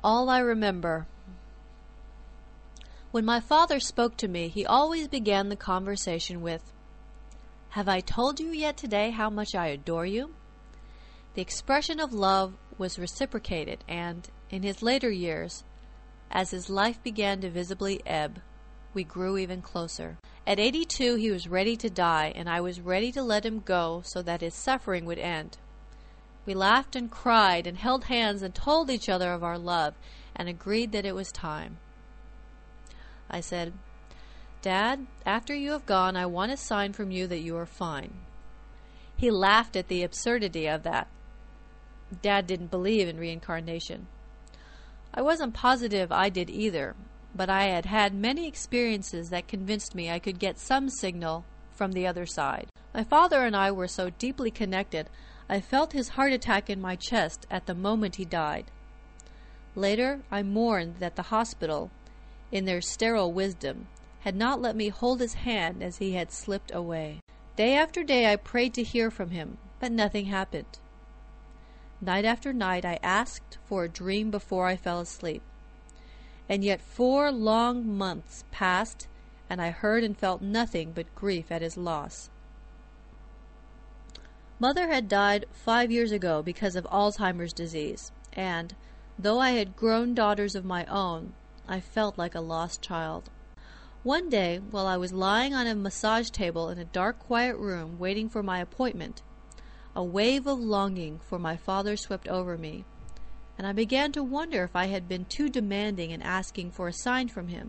All I remember. When my father spoke to me, he always began the conversation with, "Have I told you yet today how much I adore you?" The expression of love was reciprocated, and, in his later years, as his life began to visibly ebb, we grew even closer. At 82, he was ready to die, and I was ready to let him go so that his suffering would end. We laughed and cried and held hands and told each other of our love and agreed that it was time. I said, "Dad, after you have gone, I want a sign from you that you are fine." He laughed at the absurdity of that. Dad didn't believe in reincarnation. I wasn't positive I did either, but I had had many experiences that convinced me I could get some signal from the other side. My father and I were so deeply connected, I felt his heart attack in my chest at the moment he died. Later, I mourned that the hospital, in their sterile wisdom, had not let me hold his hand as he had slipped away. Day after day I prayed to hear from him, but nothing happened. Night after night I asked for a dream before I fell asleep. And yet 4 long months passed, and I heard and felt nothing but grief at his loss. Mother had died 5 years ago because of Alzheimer's disease, and, though I had grown daughters of my own, I felt like a lost child. One day, while I was lying on a massage table in a dark, quiet room waiting for my appointment, a wave of longing for my father swept over me, and I began to wonder if I had been too demanding in asking for a sign from him.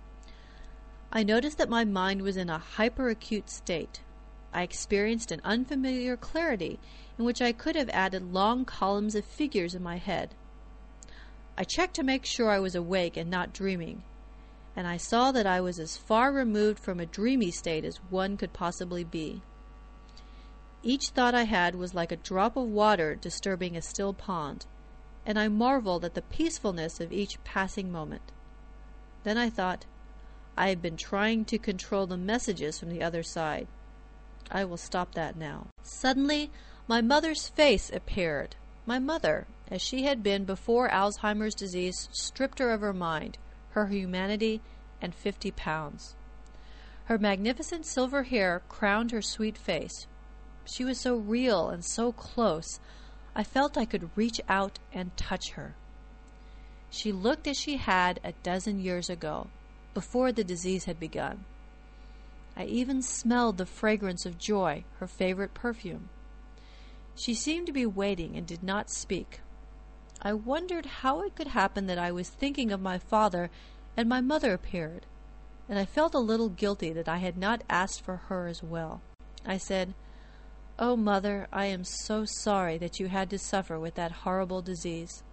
I noticed that my mind was in a hyperacute state. I experienced an unfamiliar clarity in which I could have added long columns of figures in my head. I checked to make sure I was awake and not dreaming, and I saw that I was as far removed from a dreamy state as one could possibly be. Each thought I had was like a drop of water disturbing a still pond, and I marveled at the peacefulness of each passing moment. Then I thought, I have been trying to control the messages from the other side. I will stop that now. Suddenly, my mother's face appeared. My mother, as she had been before Alzheimer's disease stripped her of her mind, her humanity, and 50 pounds. Her magnificent silver hair crowned her sweet face. She was so real and so close, I felt I could reach out and touch her. She looked as she had a dozen years ago, before the disease had begun. I even smelled the fragrance of joy, her favorite perfume. She seemed to be waiting and did not speak. I wondered how it could happen that I was thinking of my father and my mother appeared, and I felt a little guilty that I had not asked for her as well. I said, "Oh, Mother, I am so sorry that you had to suffer with that horrible disease."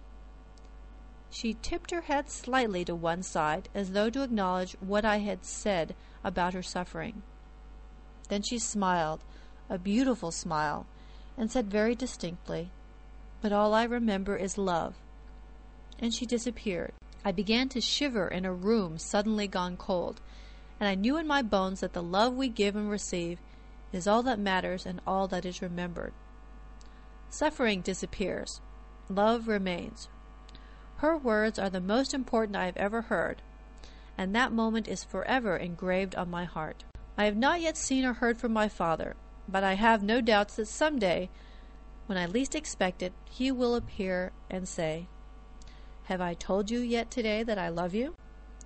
She tipped her head slightly to one side, as though to acknowledge what I had said about her suffering. Then she smiled, a beautiful smile, and said very distinctly, "But all I remember is love." And she disappeared. I began to shiver in a room suddenly gone cold, and I knew in my bones that the love we give and receive is all that matters and all that is remembered. Suffering disappears. Love remains. Her words are the most important I have ever heard, and that moment is forever engraved on my heart. I have not yet seen or heard from my father, but I have no doubts that some day, when I least expect it, he will appear and say, "Have I told you yet today that I love you?"